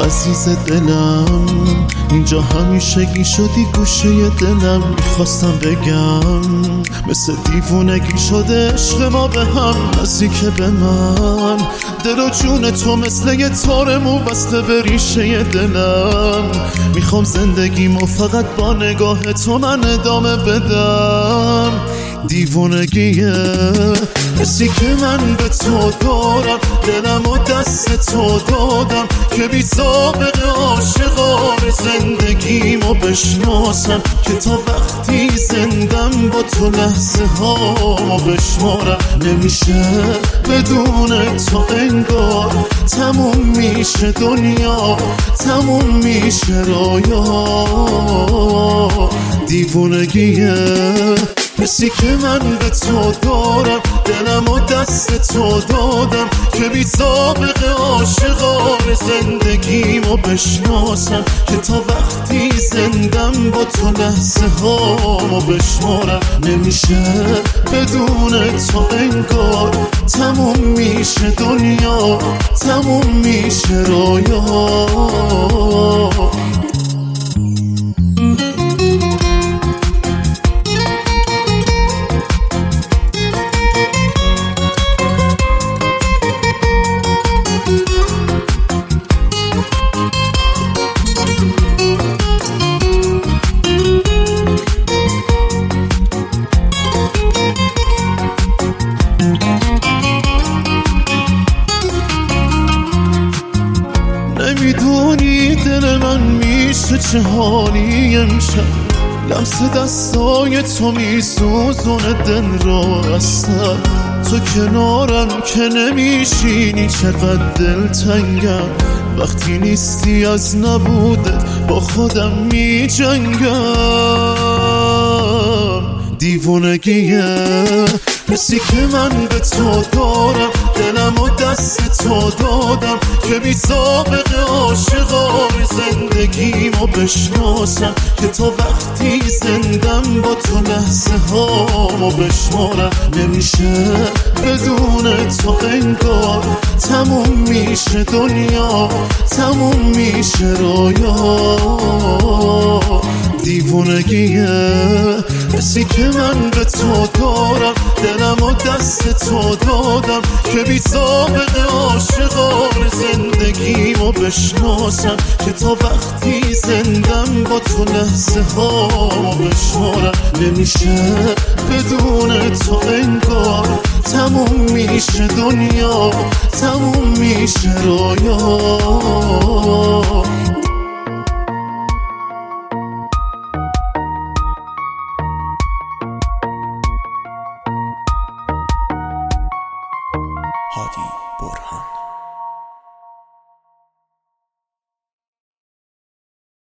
عزیز دلم، اینجا همیشگی شدی گوشه دلم. میخواستم بگم مثل دیوونگی شده عشق ما به هم، نزدیک به من. دل و جون تو مثل یه تار مو بسته به ریشه دلم. میخوام زندگیمو فقط با نگاه تو من ادامه بدم. دیوونگیه حسی که من به تو دارم، دلم و دست تو دادم که بی سابقه عاشقانه زندگیمو بشناسم، که تا وقتی زندم با تو لحظه ها بشمارم. نمیشه بدون تو انگار تموم میشه دنیا، تموم میشه رویا. دیوونگیه حسی که من به تو دارم، دلم و دست تو دادم که بی سابقه عاشقانه زندگیمو بشناسم، که تا وقتی زندم با تو لحظه هامو بشمارم. نمیشه بدون تو انگار تموم میشه دنیا، تموم میشه رویا. نمیدونی دل من میشه چه حالی امشب، لمس دستای تو میسوزونه دل رو اصلا. تو کنارم که نمیشینی چقدر دل تنگم، وقتی نیستی از نبودت با خودم میجنگم. دیوونگیه حسی که من به تو دارم، دلم و دست تو دادم که بی سابقه عاشقانه زندگیمو بشناسم، که تا وقتی زندم با تو لحظه هامو بشمارم. نمیشه بدون تو انگار تموم میشه دنیا، تموم میشه رویا. دیوونگیه حسی که من به تو دارم، دلم و دست تو دادم که بی سابقه عاشقانه زندگیمو بشناسم، که تا وقتی زندم با تو لحظه هامو بشمارم. نمیشه بدون تو انگار تموم میشه دنیا، تموم میشه رویا. هادی